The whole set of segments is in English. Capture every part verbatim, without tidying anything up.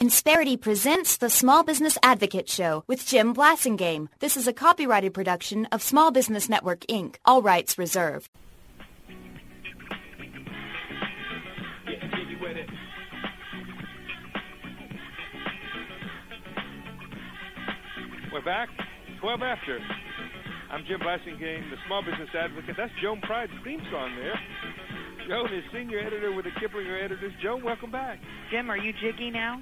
Insperity presents the Small Business Advocate Show with Jim Blasingame. This is a copyrighted production of Small Business Network, Incorporated. All rights reserved. We're back, twelve after. I'm Jim Blasingame, the Small Business Advocate. That's Joan Pride's theme song there. Joan is senior editor with the Kiplinger Editors. Joan, welcome back. Jim, are you jiggy now?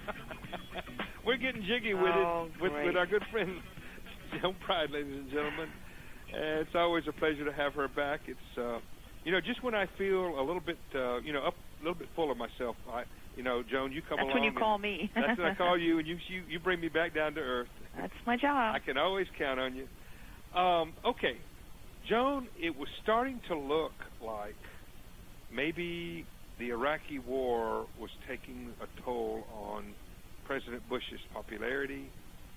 We're getting jiggy with oh, it with, great. with our good friend Joan Pride, ladies and gentlemen. Uh, it's always a pleasure to have her back. It's uh, you know, just when I feel a little bit uh, you know up a little bit full of myself, I you know, Joan, you come that's along. That's when you call me. That's when I call you, and you, you you bring me back down to earth. That's my job. I can always count on you. Um, okay, Joan, it was starting to look like maybe the Iraqi war was taking a toll on President Bush's popularity.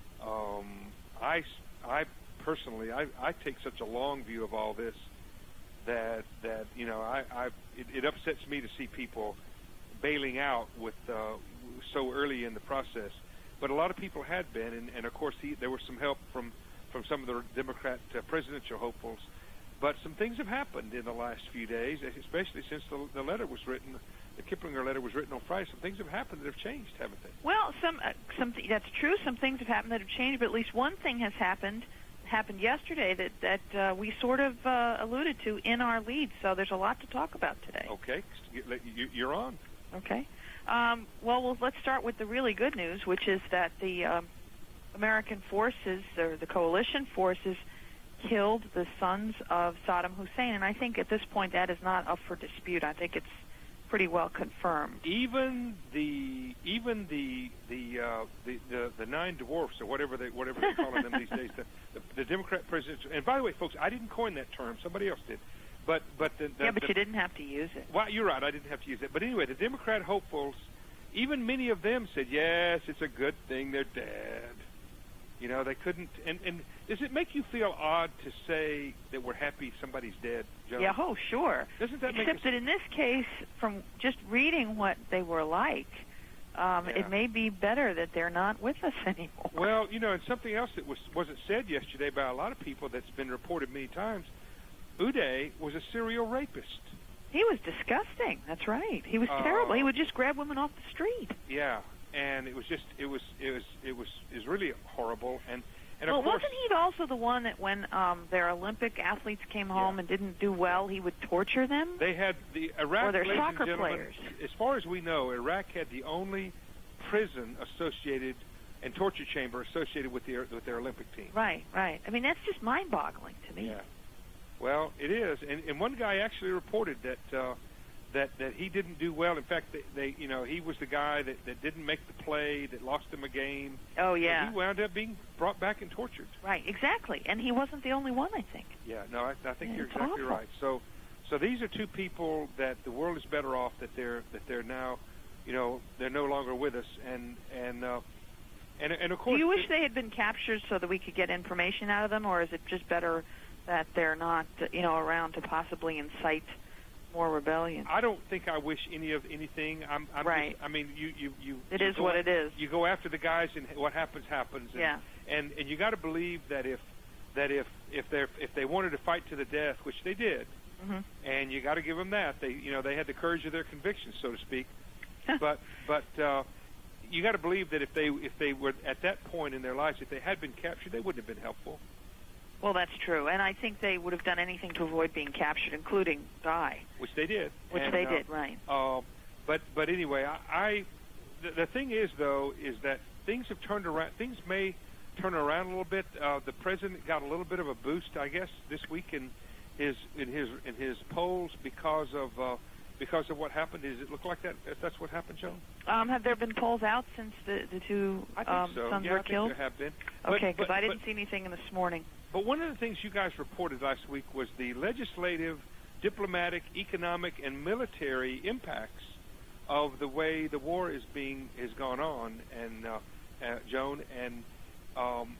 Um, I, I personally, I, I take such a long view of all this that that you know, I, I it, it upsets me to see people bailing out with uh, so early in the process. But a lot of people had been, and, and of course, he, there was some help from, from some of the Democrat uh, presidential hopefuls. But some things have happened in the last few days, especially since the, the letter was written, the Kiplinger letter was written on Friday. Some things have happened that have changed, haven't they? Well, some, uh, some that's true. Some things have happened that have changed, but at least one thing has happened happened yesterday that, that uh, we sort of uh, alluded to in our lead. So there's a lot to talk about today. Okay. You're on. Okay. Um, well, well, let's start with the really good news, which is that the um, American forces, or the coalition forces, killed the sons of Saddam Hussein. And I think at this point that is not up for dispute. I think it's pretty well confirmed. Even the even the the uh, the, the the nine dwarfs, or whatever they whatever they're calling them these days, the, the, the Democrat presidents. And by the way, folks, I didn't coin that term. Somebody else did. But but the, the, yeah, but the, you didn't have to use it. Well, you're right. I didn't have to use it. But anyway, the Democrat hopefuls, even many of them said, yes, it's a good thing they're dead. You know, they couldn't. And, and does it make you feel odd to say that we're happy somebody's dead, Joe? Yeah, oh, sure. Doesn't that Except make us... that in this case, from just reading what they were like, um, yeah. it may be better that they're not with us anymore. Well, you know, and something else that was, wasn't said yesterday by a lot of people that's been reported many times, Uday was a serial rapist. He was disgusting. That's right. He was uh, terrible. He would just grab women off the street. Yeah, and it was just it was it was it was it was really horrible. And and well, of course, wasn't he also the one that when um, their Olympic athletes came home yeah. and didn't do well, he would torture them? They had the Iraq. Or their ladies soccer and gentlemen, players. As far as we know, Iraq had the only prison associated and torture chamber associated with their with their Olympic team. Right, right. I mean, that's just mind-boggling to me. Yeah. Well, it is, and, and one guy actually reported that uh, that that he didn't do well. In fact, they, they you know he was the guy that, that didn't make the play, that lost them a game. Oh yeah. So he wound up being brought back and tortured. Right, exactly, and he wasn't the only one, I think. Yeah, no, I, I think yeah, you're it's exactly awful. right. So, so these are two people that the world is better off that they're that they're now, you know, they're no longer with us, and and uh, and and of course. Do you wish they had been captured so that we could get information out of them, or is it just better that they're not, you know, around to possibly incite more rebellion? I don't think I wish any of anything. I'm, I'm right. Just, I mean, you, you, you. It you is go, what it is. You go after the guys, and what happens happens. And, yeah. And and you got to believe that if that if if they if they wanted to fight to the death, which they did, mm-hmm. and you got to give them that. They you know they had the courage of their convictions, so to speak. but but uh, you got to believe that if they if they were at that point in their lives, if they had been captured, they wouldn't have been helpful. Well, that's true, and I think they would have done anything to avoid being captured, including die. Which they did. Which and, they uh, did, right. Uh, but but anyway, I, I the, the thing is, though, is that things have turned around. Things may turn around a little bit. Uh, the president got a little bit of a boost, I guess, this week in his in his in his polls because of uh, because of what happened. Does it look like that? If that's what happened, Joan? Um, have there been polls out since the the two I think um, so. sons yeah, were I think killed? there have been. Okay, because I didn't but, see anything in this morning. But one of the things you guys reported last week was the legislative, diplomatic, economic, and military impacts of the way the war is being has gone on, and uh, uh, Joan, and um,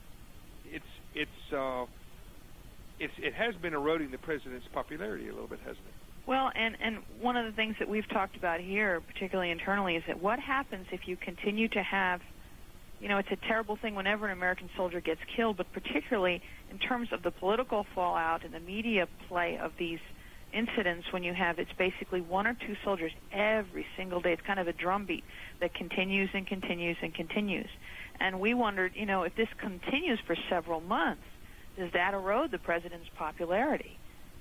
it's it's uh, it's it has been eroding the president's popularity a little bit, hasn't it? Well, and, and one of the things that we've talked about here, particularly internally, is that what happens if you continue to have, you know, it's a terrible thing whenever an American soldier gets killed, but particularly in terms of the political fallout and the media play of these incidents, when you have, it's basically one or two soldiers every single day. It's kind of a drumbeat that continues and continues and continues. And we wondered, you know, if this continues for several months, does that erode the president's popularity?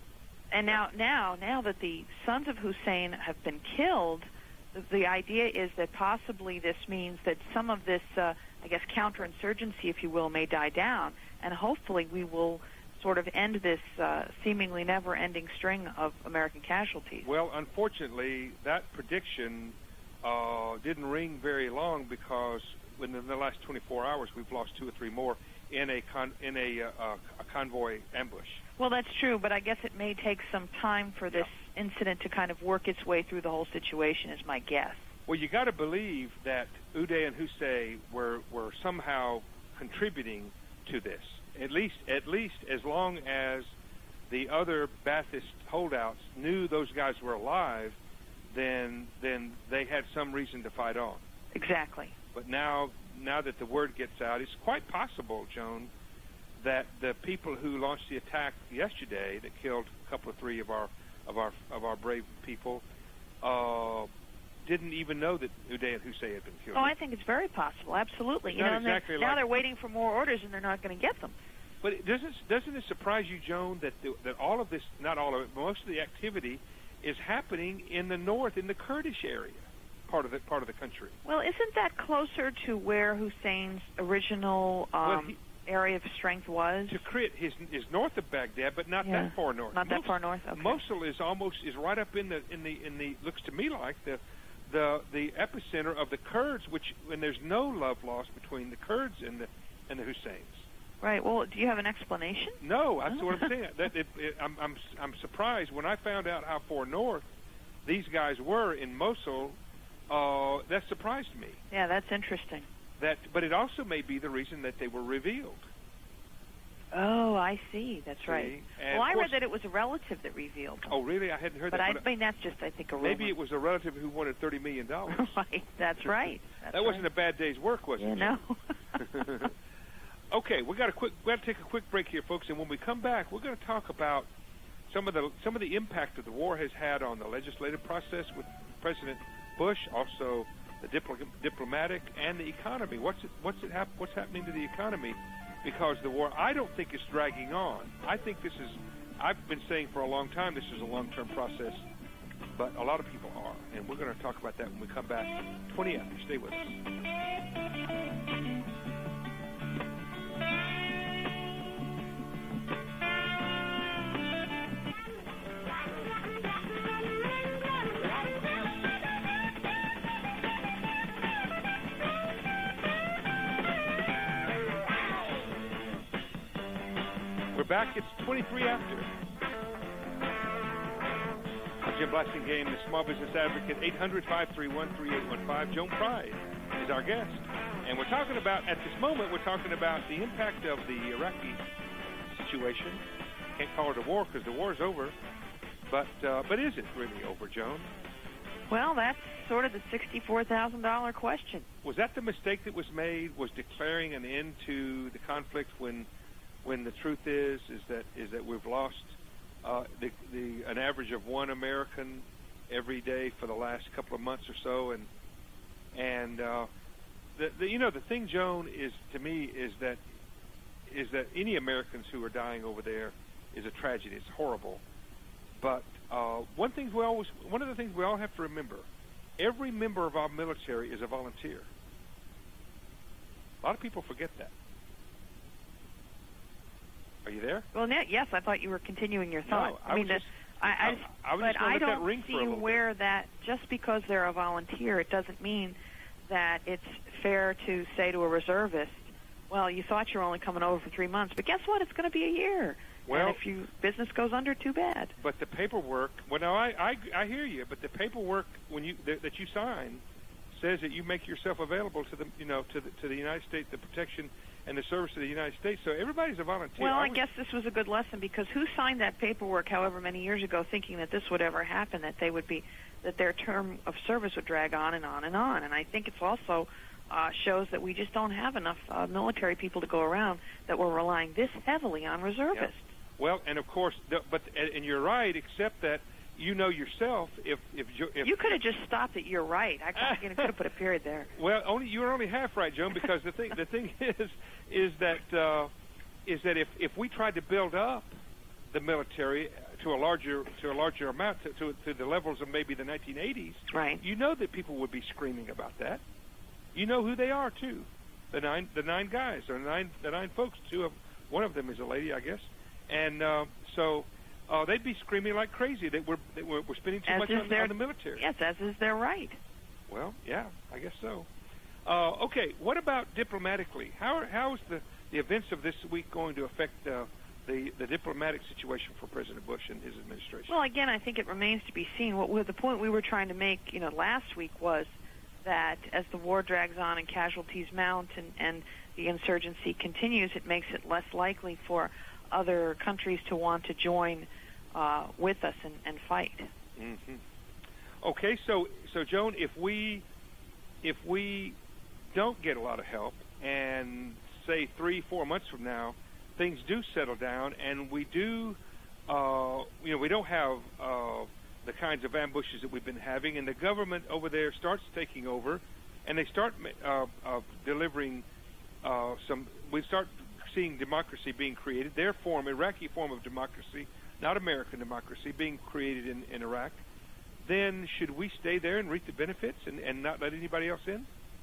And now, now, now that the sons of Hussein have been killed, the, the idea is that possibly this means that some of this, uh, I guess, counterinsurgency, if you will, may die down, and hopefully we will sort of end this uh, seemingly never-ending string of American casualties. Well, unfortunately, that prediction uh, didn't ring very long, because within the last twenty-four hours we've lost two or three more in a con- in a, uh, a convoy ambush. Well, that's true, but I guess it may take some time for this yeah. incident to kind of work its way through the whole situation, is my guess. Well, you got to believe that Uday and Hussein were were somehow contributing to this. At least, at least as long as the other Ba'athist holdouts knew those guys were alive, then then they had some reason to fight on. Exactly. But now, now that the word gets out, it's quite possible, Joan, that the people who launched the attack yesterday, that killed a couple of three of our of our of our brave people, uh, didn't even know that Uday and Hussein had been killed. Oh, I think it's very possible. Absolutely. It's you know, exactly they, like, now they're waiting for more orders, and they're not going to get them. But it doesn't doesn't it surprise you, Joan, that the, that all of this, not all of it, most of the activity is happening in the north, in the Kurdish area, part of the part of the country? Well, isn't that closer to where Hussein's original um, well, he, area of strength was? Tikrit is is north of Baghdad, but not yeah. that far north. Not Mos- that far north. Okay. Mosul is almost is right up in the in the in the looks to me like the the the epicenter of the Kurds, which when there's no love lost between the Kurds and the and the Husseins. Right. Well, do you have an explanation? No, that's what I'm saying. That it, it, I'm I'm I'm surprised when I found out how far north these guys were in Mosul. Uh, that surprised me. Yeah, that's interesting. That, but it also may be the reason that they were revealed. Oh, I see. That's see? right. And well, I course, read that it was a relative that revealed them. Oh, really? I hadn't heard but that. But I mean, that's just, I think, a rumor. Maybe it was a relative who wanted thirty million dollars. Right. That's right. That's that wasn't right. a bad day's work, was yeah, it? No. Okay, we got a quick. We got to take a quick break here, folks. And when we come back, we're going to talk about some of the some of the impact that the war has had on the legislative process with President Bush, also the dipl- diplomatic and the economy. What's it, what's it hap- what's happening to the economy because of the war? I don't think it's dragging on. I think this is. I've been saying for a long time this is a long-term process, but a lot of people are, and we're going to talk about that when we come back. twenty after. Stay with us. Back, it's twenty-three after. I'm Jim Blasingame, the Small Business Advocate. Eight hundred, five three one, three eight one five. Joan Pride is our guest. And we're talking about, at this moment, we're talking about the impact of the Iraqi situation. Can't call it a war because the war is over. But, uh, but is it really over, Joan? Well, that's sort of the sixty-four thousand dollars question. Was that the mistake that was made, was declaring an end to the conflict when... when the truth is is that is that we've lost uh, the, the an average of one American every day for the last couple of months or so, and and uh, the, the you know the thing, Joan, is to me is that is that any Americans who are dying over there is a tragedy. It's horrible, but uh, one thing we always one of the things we all have to remember: every member of our military is a volunteer. A lot of people forget that. Are you there? Well, yes, I thought you were continuing your thought. No, I, I mean, was just, I, I, I, I was but just I let don't that ring see for a little where bit. that just because they're a volunteer, it doesn't mean that it's fair to say to a reservist, "Well, you thought you were only coming over for three months, but guess what? It's going to be a year. Well, and if your business goes under, too bad." But the paperwork. Well, no, I, I, I hear you. But the paperwork when you that, that you sign says that you make yourself available to the, you know, to the, to the United States, the protection and the service of the United States. So everybody's a volunteer. Well, I, I was, guess this was a good lesson, because who signed that paperwork however many years ago thinking that this would ever happen, that they would be, that their term of service would drag on and on and on. And I think it's also uh, shows that we just don't have enough uh, military people to go around, that we're relying this heavily on reservists. Yeah. Well, and of course, the, but and you're right, except that you know yourself if if, if you could have just stopped it. You're right. I could have put a period there. Well, only you were only half right, Joan, because the thing the thing is is that uh, is that if, if we tried to build up the military to a larger to a larger amount to, to, to the levels of maybe the nineteen eighties, right? You know that people would be screaming about that. You know who they are too, the nine the nine guys or nine the nine folks. Two of one of them is a lady, I guess, and uh, so. Uh, they'd be screaming like crazy that we're that we're, we're spending too as much on, their, on the military. Yes, as is their right. Well, yeah, I guess so. Uh, okay, what about diplomatically? How are, how is the, the events of this week going to affect uh, the the diplomatic situation for President Bush and his administration? Well, again, I think it remains to be seen. What we, the point we were trying to make, you know, last week was that as the war drags on and casualties mount and, and the insurgency continues, it makes it less likely for other countries to want to join uh, with us and, and fight. Mm-hmm. Okay, so so Joan, if we if we don't get a lot of help, and say three four months from now, things do settle down, and we do, uh, you know, we don't have uh, the kinds of ambushes that we've been having, and the government over there starts taking over, and they start uh, uh, delivering uh, some. We start seeing democracy being created, their form, Iraqi form of democracy, not American democracy, being created in, in Iraq, then should we stay there and reap the benefits and, and not let anybody else in?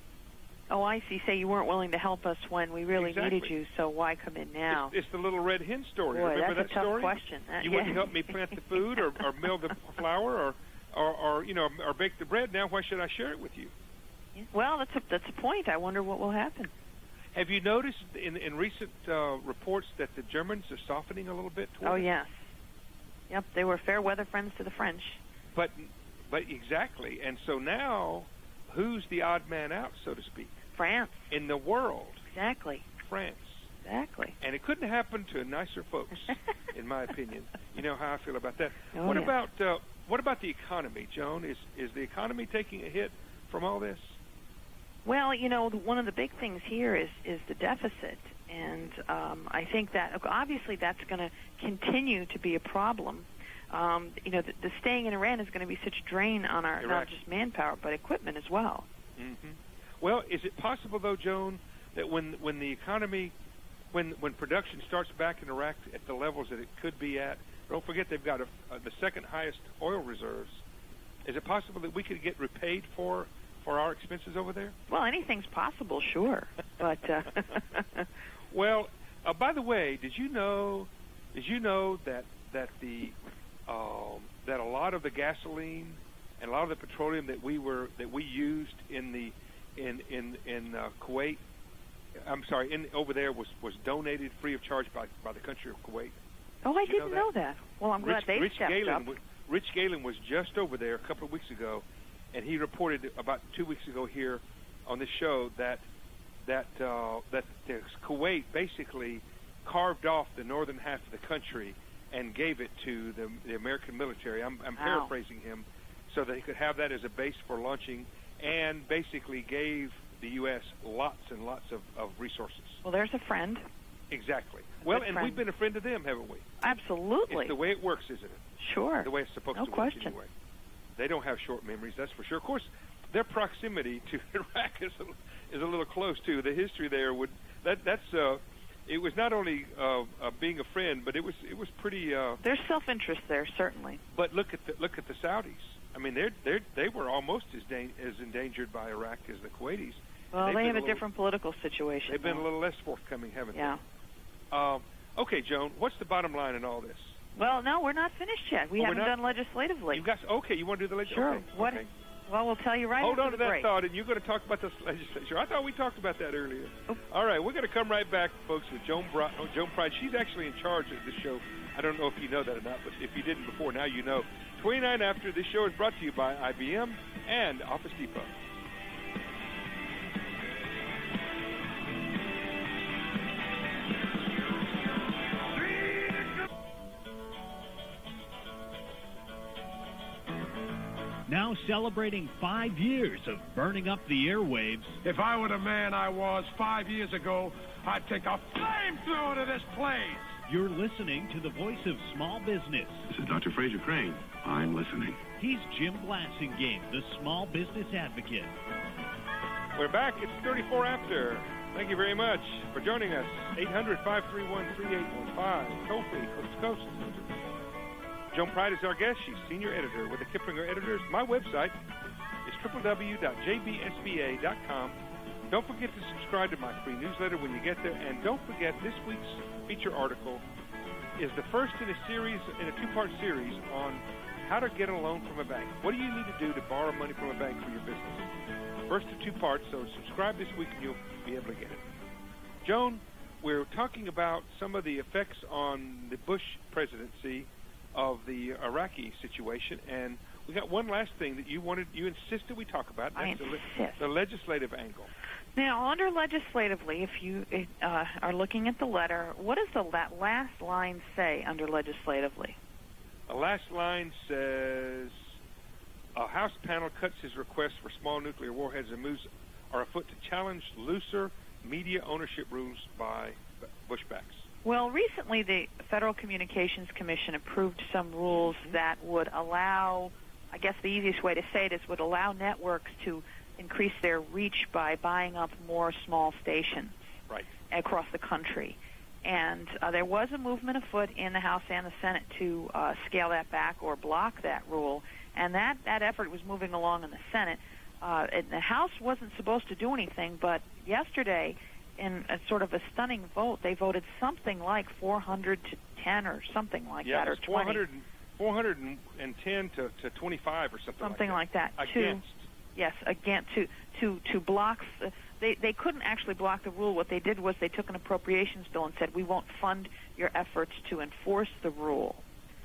Oh, I see. Say you weren't willing to help us when we really exactly. needed you, so why come in now? It's, it's the little red hen story. Boy, Remember that's that a tough story? question. That, you yeah. wouldn't help me plant the food or, or mill the flour or, or, or, you know, or bake the bread. Now why should I share it with you? Yeah. Well, that's a, that's a point. I wonder what will happen. Have you noticed in, in recent uh, reports that the Germans are softening a little bit toward Oh, it? yes. Yep, they were fair weather friends to the French. But, but exactly. And so now, who's the odd man out, so to speak? France. In the world. Exactly. France. Exactly. And it couldn't happen to nicer folks, in my opinion. You know how I feel about that. Oh, what yeah. about uh, what about the economy, Joan? Is is the economy taking a hit from all this? Well, you know, one of the big things here is, is the deficit. And um, I think that, obviously, that's going to continue to be a problem. Um, you know, the, the staying in Iran is going to be such a drain on our, Iraq. not just manpower, but equipment as well. Mm-hmm. Well, is it possible, though, Joan, that when when the economy, when when production starts back in Iraq at the levels that it could be at, don't forget they've got a, uh, the second highest oil reserves, is it possible that we could get repaid for for our expenses over there? Well, anything's possible, sure. But uh, well, uh, by the way, did you know? Did you know that that the um, that a lot of the gasoline and a lot of the petroleum that we were that we used in the in in in uh, Kuwait, I'm sorry, in over there was was donated free of charge by by the country of Kuwait. Oh, I Did you didn't know know that? that. Well, I'm Rich, glad they Rich stepped Galen, up. w- Rich Galen was just over there a couple of weeks ago, and he reported about two weeks ago here on this show that that uh, that the Kuwait basically carved off the northern half of the country and gave it to the, the American military. I'm, I'm Wow. paraphrasing him, so that he could have that as a base for launching, and basically gave the U S lots and lots of, of resources. Well, there's a friend. Exactly. A Well, good and friend. we've been a friend to them, haven't we? Absolutely. It's the way it works, isn't it? Sure. The way it's supposed no to question. work anyway. They don't have short memories, that's for sure. Of course, their proximity to Iraq is a, is a little close too. The history there would that that's uh, it was not only uh, uh, being a friend, but it was it was pretty. Uh, There's self-interest there, certainly. but look at the look at the Saudis. I mean, they they they were almost as da- as endangered by Iraq as the Kuwaitis. Well, They've they been have a, little, different political situation. They've been though. a little less forthcoming, haven't Yeah. they? Um, okay, Joan. What's the bottom line in all this? Well, no, we're not finished yet. We Oh, we're haven't not? done legislatively. You got okay. You want to do the legislature? Sure. Okay. What? Okay. Well, we'll tell you right Hold after on to the that break. thought, and you're going to talk about this legislature. I thought we talked about that earlier. Oh. All right, we're going to come right back, folks, with Joan, Bri- oh, Joan Pride. She's actually in charge of this show. I don't know if you know that or not, but if you didn't before, now you know. twenty-nine after, this show is brought to you by I B M and Office Depot. now celebrating five years of burning up the airwaves. If I were the man I was five years ago, I'd take a flamethrower to this place. You're listening to the voice of small business. This is Doctor Fraser Crane. I'm listening. He's Jim Blasingame, the small business advocate. We're back. It's thirty-four after. Thank you very much for joining us. eight hundred, five three one, three eight one five. Toll free, coast to coast. Joan Pride is our guest. She's senior editor with the Kiplinger Editors. My website is w w w dot j b s b a dot com. Don't forget to subscribe to my free newsletter when you get there. And don't forget, this week's feature article is the first in a series, in a two-part series on how to get a loan from a bank. What do you need to do to borrow money from a bank for your business? First of two parts, so subscribe this week and you'll be able to get it. Joan, we're talking about some of the effects on the Bush presidency of the Iraqi situation, and we got one last thing that you wanted, you insisted we talk about. That's I the, insist. the legislative angle. Now, under legislatively, if you uh, are looking at the letter, what does the la- last line say under legislatively? The last line says, a House panel cuts his request for small nuclear warheads and moves are afoot to challenge looser media ownership rules by Bushbacks. Well, recently the Federal Communications Commission approved some rules that would allow, I guess the easiest way to say it is would allow networks to increase their reach by buying up more small stations right. across the country. And uh, there was a movement afoot in the House and the Senate to uh, scale that back or block that rule, and that, that effort was moving along in the Senate. Uh, and the House wasn't supposed to do anything, but yesterday, in a sort of a stunning vote, they voted something like four hundred to ten or something like yeah, that, or four hundred, twenty. four hundred ten to, to twenty-five or something, something like that. Like that. Against. To, yes, again, to, to, to block... Uh, They they couldn't actually block the rule. What they did was they took an appropriations bill and said, we won't fund your efforts to enforce the rule.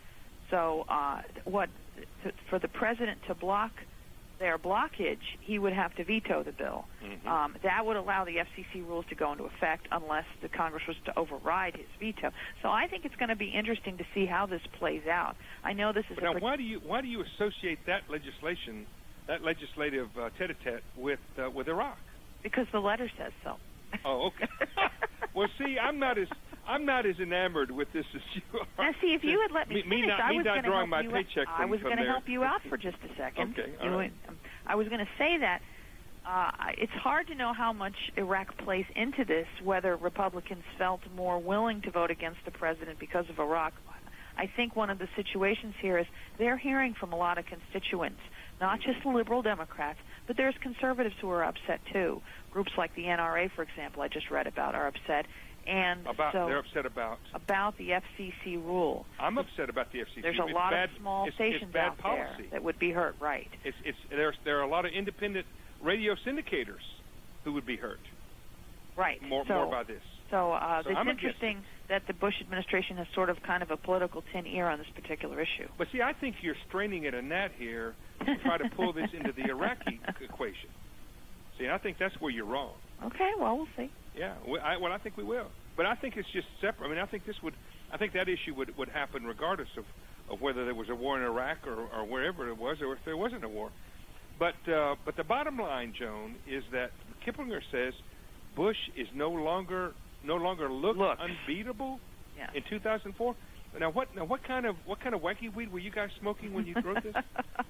So uh, what to, for the president to block their blockage, he would have to veto the bill. Mm-hmm. Um, that would allow the F C C rules to go into effect unless the Congress was to override his veto. So I think it's going to be interesting to see how this plays out. I know this is but a now, why do you why do you associate that legislation, that legislative uh, tete-a-tete with uh, with Iraq? Because the letter says so. Oh, okay. Well, see, I'm not as I'm not as enamored with this as you are. Now, see, if you had let me, me finish, me not, I me was not going to drawing help my you paycheck out. from, I was going to help you out for just a second. Okay, all you, right. um, I was going to say that uh, it's hard to know how much Iraq plays into this, whether Republicans felt more willing to vote against the president because of Iraq. I think one of the situations here is they're hearing from a lot of constituents, not just liberal Democrats, but there's conservatives who are upset too. Groups like the N R A, for example, I just read about, are upset. And about so they're upset about about the F C C rule. I'm upset about the F C C. There's a it's lot bad, of small it's, stations it's bad out policy. there that would be hurt, right? It's it's there's there are a lot of independent radio syndicators who would be hurt. Right. More so, more by this. So, uh, So it's I'm interesting against that the Bush administration has sort of kind of a political tin ear on this particular issue. But see, I think you're straining at a gnat here to try to pull this into the Iraqi equation. See, I think that's where you're wrong. Okay, well, we'll see. Yeah, well I, well, I think we will. But I think it's just separate. I mean, I think this would, I think that issue would, would happen regardless of, of whether there was a war in Iraq or, or wherever it was, or if there wasn't a war. But uh, but the bottom line, Joan, is that Kiplinger says Bush is no longer no longer looked Look. unbeatable Yeah. in two thousand four. Now what now what kind of what kind of wacky weed were you guys smoking when you wrote this?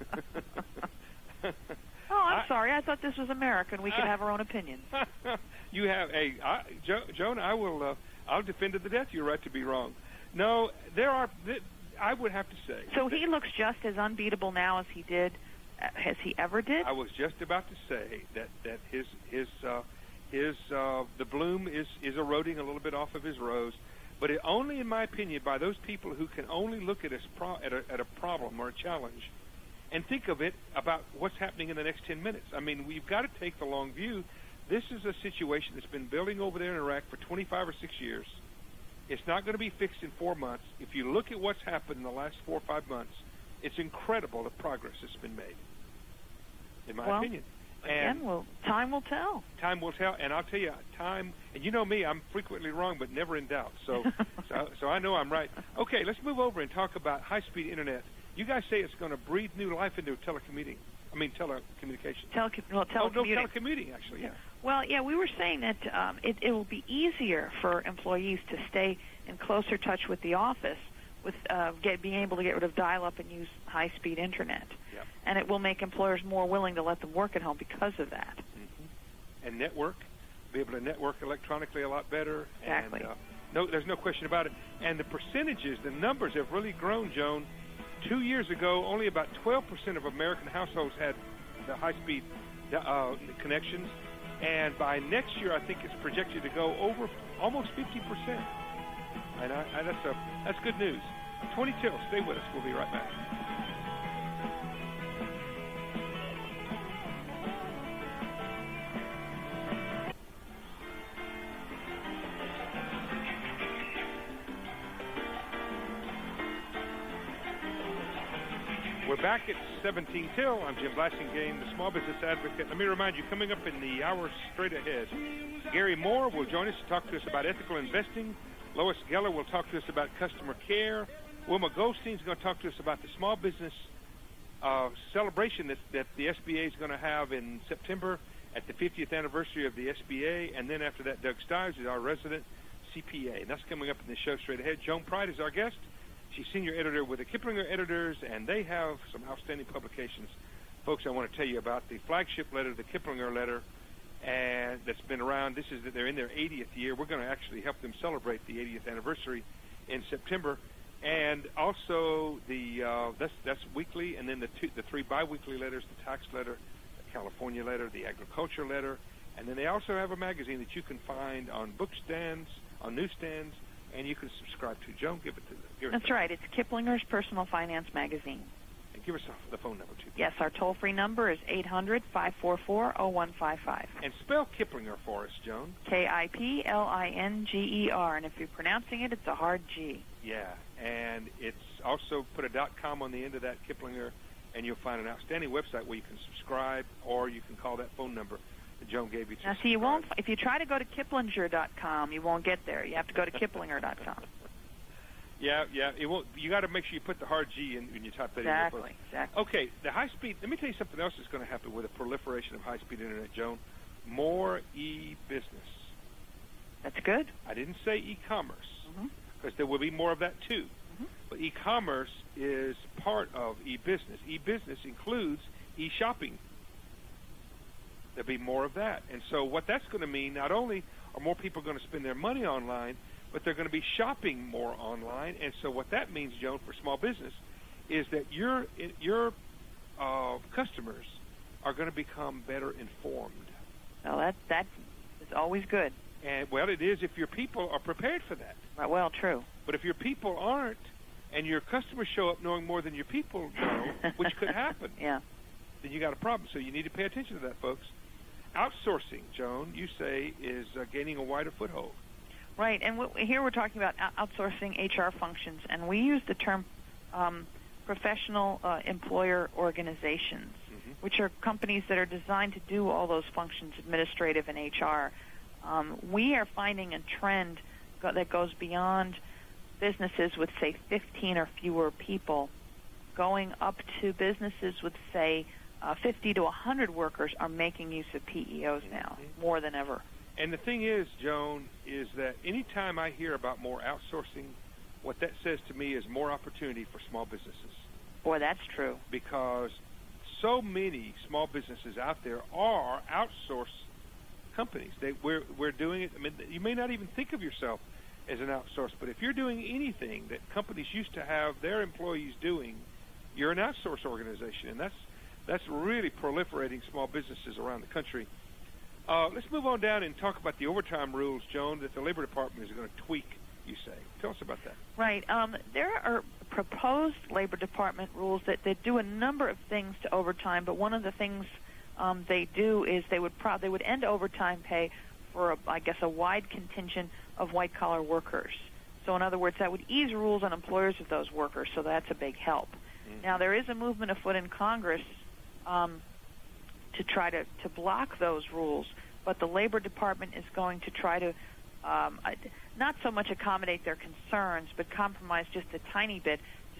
Oh, I'm I- sorry. I thought this was America and we could have our own opinions. You have a I, jo, Joan. I will. Uh, I'll defend to the death your right to be wrong. No, there are. Th- I would have to say. So that he looks just as unbeatable now as he did, uh, as he ever did? I was just about to say that that his his uh, his uh, the bloom is is eroding a little bit off of his rose, but it only, in my opinion, by those people who can only look at a pro- at a, at a problem or a challenge and think of it about what's happening in the next ten minutes. I mean, we've got to take the long view. This is a situation that's been building over there in Iraq for twenty-five or six years. It's not going to be fixed in four months. If you look at what's happened in the last four or five months, it's incredible the progress that's been made, in my well, opinion. Again, And well, time will tell. time will tell. And I'll tell you, time, and you know me, I'm frequently wrong, but never in doubt. So, so, so I know I'm right. Okay, let's move over and talk about high-speed Internet. You guys say it's going to breathe new life into telecommuting. I mean, telecommunications. Tele- well, Oh, no, telecommuting. telecommuting, actually, yeah. Well, yeah, we were saying that um, it, it will be easier for employees to stay in closer touch with the office with uh, get, being able to get rid of dial-up and use high-speed internet. Yep. And it will make employers more willing to let them work at home because of that. Mm-hmm. And network, be able to network electronically a lot better. Exactly. And, uh, no, there's no question about it. And the percentages, the numbers have really grown, Joan. Two years ago, only about twelve percent of American households had the high-speed uh, connections. And by next year, I think it's projected to go over almost fifty percent. And I, I, that's, a, that's good news. twenty till, stay with us. We'll be right back. We're back at seventeen till. I'm Jim Blasingame, the Small Business Advocate. Let me remind you, coming up in the hours straight ahead, Gary Moore will join us to talk to us about ethical investing. Lois Geller will talk to us about customer care. Wilma Goldstein's going to talk to us about the small business uh, celebration that, that the S B A is going to have in September at the fiftieth anniversary of the S B A. And then after that, Doug Stives is our resident C P A. And that's coming up in the show straight ahead. Joan Pride is our guest. She's senior editor with the Kiplinger Editors, and they have some outstanding publications. Folks, I want to tell you about the flagship letter, the Kiplinger letter, and that's been around. This is that they're in their eightieth year. We're going to actually help them celebrate the eightieth anniversary in September, and also the uh, that's that's weekly, and then the two, the three biweekly letters: the tax letter, the California letter, the agriculture letter, and then they also have a magazine that you can find on book stands, on newsstands, and you can subscribe to. Joan, give it to them. Give it That's to right. It's Kiplinger's Personal Finance Magazine. And give us the phone number, too. Yes, our toll-free number is eight hundred, five four four, zero one five five. And spell Kiplinger for us, Joan. K I P L I N G E R. And if you're pronouncing it, it's a hard G. Yeah, and it's also put a .com on the end of that, Kiplinger, and you'll find an outstanding website where you can subscribe, or you can call that phone number that Joan gave you to Now, see, you won't, if you try to go to Kiplinger dot com, you won't get there. You have to go to Kiplinger dot com. Yeah, yeah. It won't. You got to make sure you put the hard G in when you type that exactly, in. Exactly, exactly. Okay, the high-speed, let me tell you something else that's going to happen with the proliferation of high-speed internet, Joan. More e-business. That's good. I didn't say e-commerce, because mm-hmm. there will be more of that, too. Mm-hmm. But e-commerce is part of e-business. E-business includes e-shopping. There'll be more of that. And so what that's going to mean, not only are more people going to spend their money online, but they're going to be shopping more online. And so what that means, Joan, for small business, is that your your uh, customers are going to become better informed. Well, that that is always good. And well, it is if your people are prepared for that. Right, well, true. But if your people aren't, and your customers show up knowing more than your people know, which could happen, yeah, then you got a problem. So you need to pay attention to that, folks. Outsourcing, Joan, you say, is uh, gaining a wider foothold. Right, and w- here we're talking about outsourcing H R functions, and we use the term um, professional uh, employer organizations, mm-hmm. which are companies that are designed to do all those functions, administrative and H R. Um, we are finding a trend go- that goes beyond businesses with, say, fifteen or fewer people, going up to businesses with, say, uh, fifty to one hundred workers are making use of P E Os now, mm-hmm. more than ever. And the thing is, Joan, is that anytime I hear about more outsourcing, what that says to me is more opportunity for small businesses. Boy, that's true. Because so many small businesses out there are outsourced companies. They, we're, we're doing it. I mean, you may not even think of yourself as an outsource, but if you're doing anything that companies used to have their employees doing, you're an outsource organization. And that's, that's really proliferating small businesses around the country. Uh, let's move on down and talk about the overtime rules, Joan, that the Labor Department is going to tweak, you say. Tell us about that. Right. Um, there are proposed Labor Department rules that, that do a number of things to overtime, but one of the things um, they do is they would pro- they would end overtime pay for, a, I guess, a wide contingent of white-collar workers. So, in other words, that would ease rules on employers of those workers, so that's a big help. Mm-hmm. Now, there is a movement afoot in Congress um, to try to, to block those rules, but the Labor Department is going to try to um, not so much accommodate their concerns, but compromise just a tiny bit to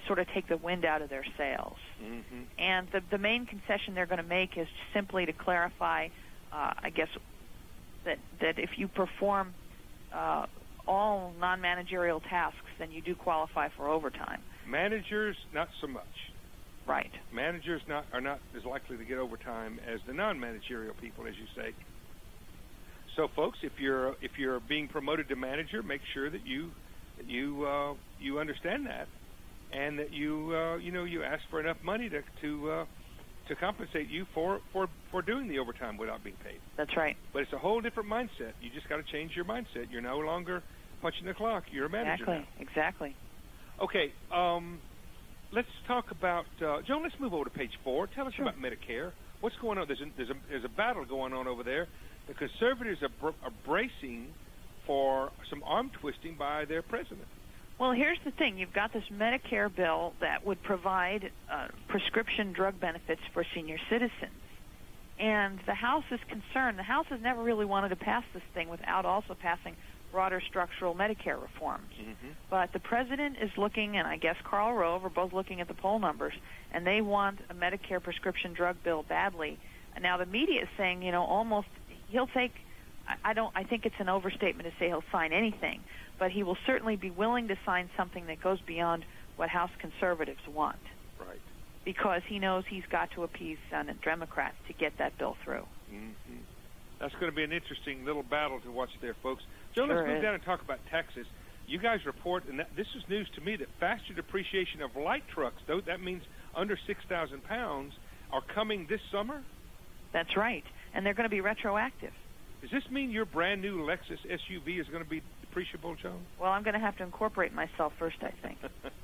sort of take the wind out of their sails. Mm-hmm. And the, the main concession they're going to make is simply to clarify, uh, I guess, that, that if you perform uh, all non-managerial tasks, then you do qualify for overtime. Managers, not so much. Right. Managers not are not as likely to get overtime as the non-managerial people, as you say. So, folks, if you're if you're being promoted to manager, make sure that you that you uh, you understand that, and that you uh, you know you ask for enough money to to uh, to compensate you for, for, for doing the overtime without being paid. That's right. But it's a whole different mindset. You just got to change your mindset. You're no longer punching the clock. You're a manager Exactly. now. Exactly. Okay. Um, let's talk about uh, Joan. Let's move over to page four. Tell us Sure. about Medicare. What's going on? There's a, there's a there's a battle going on over there. The conservatives are, br- are bracing for some arm twisting by their president. Well, here's the thing. You've got this Medicare bill that would provide uh, prescription drug benefits for senior citizens. And the House is concerned. The House has never really wanted to pass this thing without also passing broader structural Medicare reforms. Mm-hmm. But the president is looking, and I guess Karl Rove are both looking at the poll numbers, and they want a Medicare prescription drug bill badly. And now the media is saying, you know, almost he'll take, I don't, I think it's an overstatement to say he'll sign anything, but he will certainly be willing to sign something that goes beyond what House conservatives want. Right. Because he knows he's got to appease Senate Democrats to get that bill through. Mm-hmm. That's going to be an interesting little battle to watch there, folks. Joe, Sure let's move is. down and talk about taxes. You guys report, and that, this is news to me, that faster depreciation of light trucks, though that means under six thousand pounds, are coming this summer? That's right. And they're going to be retroactive. Does this mean your brand new Lexus S U V is going to be depreciable, Joan? Well, I'm going to have to incorporate myself first, I think.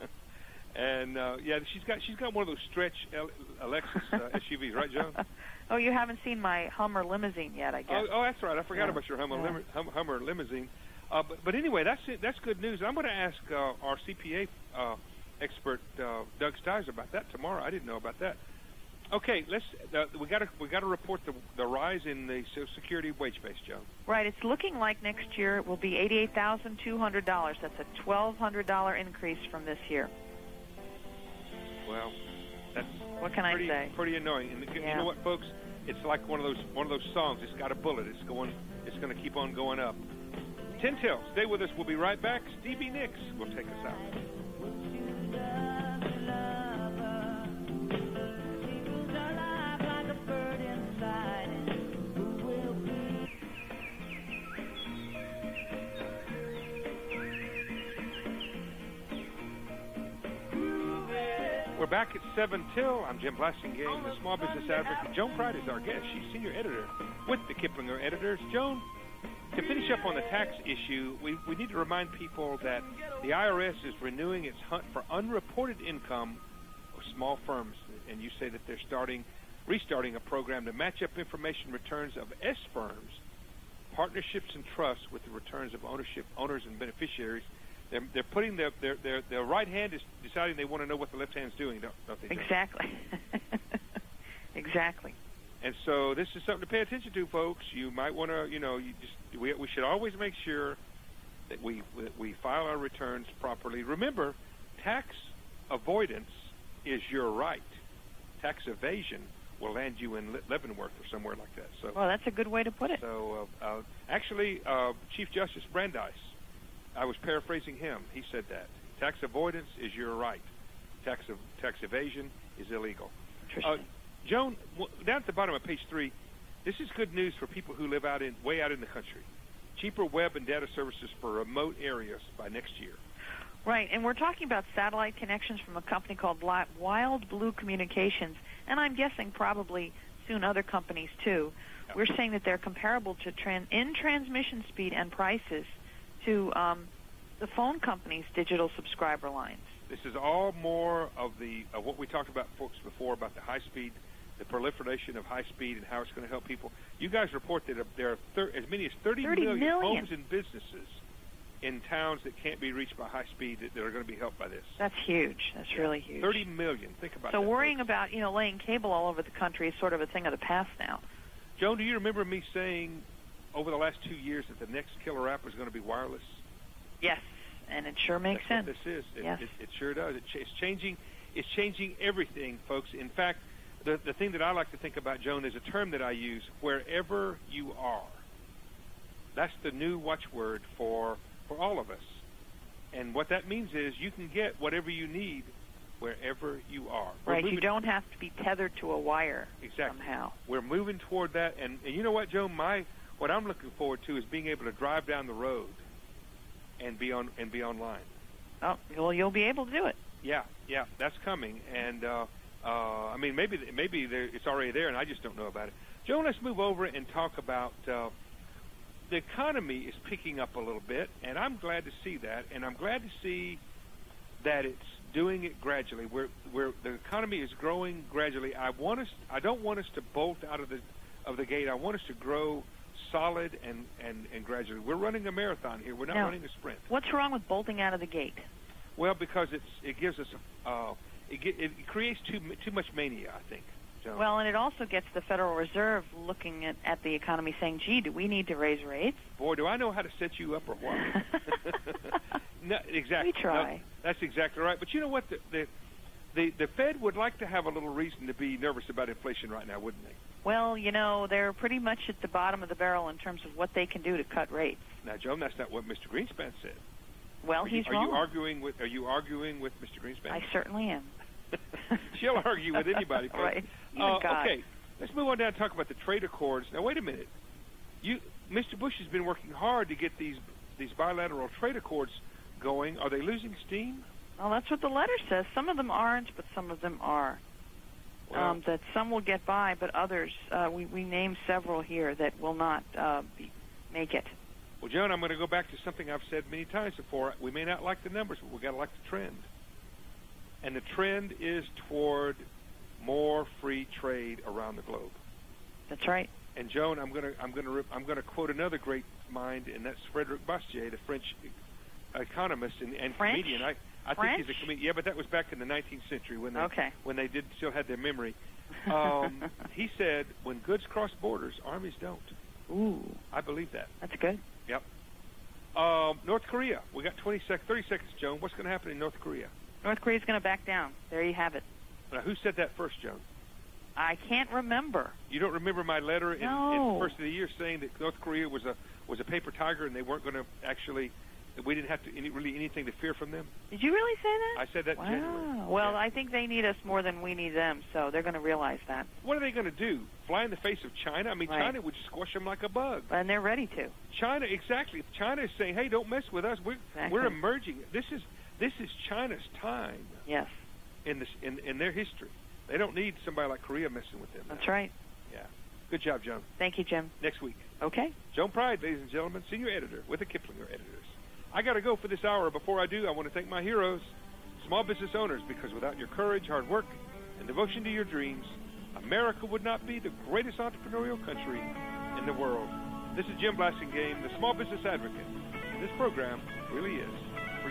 And uh, yeah, she's got she's got one of those stretch L- Lexus uh, S U Vs, right, Joan? Oh, you haven't seen my Hummer limousine yet, I guess. Oh, oh, that's right. I forgot Yeah. about your Hummer, Yeah. lim- hum- Hummer limousine. Uh, but, but anyway, that's it. That's good news. I'm going to ask uh, our C P A uh, expert uh, Doug Stizer about that tomorrow. I didn't know about that. Okay, let's. Uh, we got to we got to report the the rise in the Social Security wage base, Joe. Right. It's looking like next year it will be eighty-eight thousand two hundred dollars. That's a twelve hundred dollars increase from this year. Well, that's What can pretty, I say? pretty annoying. And you Yeah. know what, folks? It's like one of those one of those songs. It's got a bullet. It's going. It's going to keep on going up. Ten till. Stay with us. We'll be right back. Stevie Nicks will take us out. We're back at seven till. I'm Jim Blasingame, the small business advocate. Joan Pride is our guest. She's senior editor with the Kiplinger Editors. Joan, to finish up on the tax issue, we, we need to remind people that the I R S is renewing its hunt for unreported income of small firms, and you say that they're starting, restarting a program to match up information returns of S firms, partnerships, and trusts with the returns of ownership owners and beneficiaries. They're, they're putting their, their their their right hand is deciding they want to know what the left hand's doing, don't, don't they? Joan? Exactly. Exactly. And so this is something to pay attention to, folks. You might want to, you know, you just we we should always make sure that we that we file our returns properly. Remember, tax avoidance is your right. Tax evasion will land you in Le- Leavenworth or somewhere like that. So, Well, that's a good way to put it. so uh, uh, actually, uh, Chief Justice Brandeis, I was paraphrasing him. He said that tax avoidance is your right. Tax ev- tax evasion is illegal. Interesting. Uh, Joan, w- down at the bottom of page three, this is good news for people who live out in way out in the country. Cheaper web and data services for remote areas by next year. Right, and we're talking about satellite connections from a company called Bli- Wild Blue Communications, and I'm guessing probably soon other companies too. Yep. We're saying that they're comparable to tran- in transmission speed and prices to um, the phone companies' digital subscriber lines. This is all more of the of what we talked about, folks, before about the high speed, the proliferation of high speed, and how it's going to help people. You guys report that there are thir- as many as thirty, thirty million, million homes and businesses in towns that can't be reached by high speed that, that are going to be helped by this. That's huge. That's really huge. thirty million. Think about so that. worrying folks. about, you know, laying cable all over the country is sort of a thing of the past now. Joan, do you remember me saying over the last two years that the next killer app was going to be wireless? Yes, and it sure makes That's sense. What this is. It, yes. it, it sure does. It, it's changing. It's changing everything, folks. In fact, the the thing that I like to think about, Joan, is a term that I use: wherever you are. That's the new watchword for for all of us. And what that means is you can get whatever you need wherever you are. We're right. moving, you don't have to be tethered to a wire exactly. somehow. We're moving toward that. And, and you know what, Joan? My what I'm looking forward to is being able to drive down the road and be on and be online. Oh, well, you'll be able to do it. Yeah, yeah, that's coming. And uh, uh, I mean, maybe maybe there, it's already there, and I just don't know about it. Joan, let's move over and talk about. Uh, The economy is picking up a little bit, and I'm glad to see that. And I'm glad to see that it's doing it gradually. Where where the economy is growing gradually. I want us. I don't want us to bolt out of the of the gate. I want us to grow solid and, and, and gradually. We're running a marathon here. We're not now, running a sprint. What's wrong with bolting out of the gate? Well, because it's it gives us uh, it it creates too too much mania, I think. Joan. Well, and it also gets the Federal Reserve looking at, at the economy saying, gee, do we need to raise rates? Boy, do I know how to set you up or what? No, exactly. We try. No, that's exactly right. But you know what? The, the the the Fed would like to have a little reason to be nervous about inflation right now, wouldn't they? Well, you know, they're pretty much at the bottom of the barrel in terms of what they can do to cut rates. Now, Joan, that's not what Mister Greenspan said. Well, are he's you, are wrong. you arguing with Are you arguing with Mister Greenspan? I certainly am. She'll argue with anybody. Right. Even Uh, God. okay, let's move on down and talk about the trade accords. Now, wait a minute. You, Mister Bush has been working hard to get these these bilateral trade accords going. Are they losing steam? Well, that's what the letter says. Some of them aren't, but some of them are. Well, um, that some will get by, but others, uh, we, we named several here that will not uh, be, make it. Well, Joan, I'm going to go back to something I've said many times before. We may not like the numbers, but we've got to like the trend. And the trend is toward more free trade around the globe. That's right. And Joan, I'm going to I'm going to I'm going to quote another great mind, and that's Frederic Bastiat, the French economist and, and French? comedian. I, I French? think he's a comedian. Yeah, but that was back in the nineteenth century when they Okay. when they did still had their memory. Um, he said, "When goods cross borders, armies don't." Ooh, I believe that. that's good. Yep. Um, North Korea. We got twenty sec- thirty seconds, Joan. What's going to happen in North Korea? North Korea's going to back down. There you have it. Now, who said that first, Joan? I can't remember. You don't remember my letter in, No. in the first of the year saying that North Korea was a was a paper tiger and they weren't going to actually, that we didn't have to any, really anything to fear from them? Did you really say that? I said that wow. in January. Well, Yeah. I think they need us more than we need them, so they're going to realize that. What are they going to do? Fly in the face of China? I mean, Right. China would squash them like a bug. And they're ready to. China, exactly. China is saying, "Hey, don't mess with us. We're Exactly. we're emerging. This is this is China's time Yes, in this in in their history. They don't need somebody like Korea messing with them. that's now. right. Yeah. Good job, Joan. Thank you, Jim. Next week. Okay. Joan Pride, ladies and gentlemen, senior editor with the Kiplinger Editors. I got to go for this hour. Before I do, I want to thank my heroes, small business owners, because without your courage, hard work, and devotion to your dreams, America would not be the greatest entrepreneurial country in the world. This is Jim Blasingame, the Small Business Advocate. This program really is for you.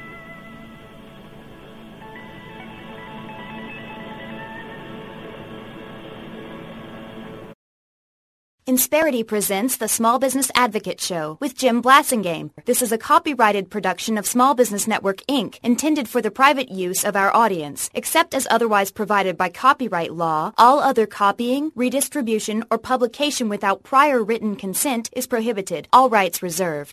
Insperity presents the Small Business Advocate Show with Jim Blasingame. This is a copyrighted production of Small Business Network, Incorporated, intended for the private use of our audience. Except as otherwise provided by copyright law, all other copying, redistribution, or publication without prior written consent is prohibited. All rights reserved.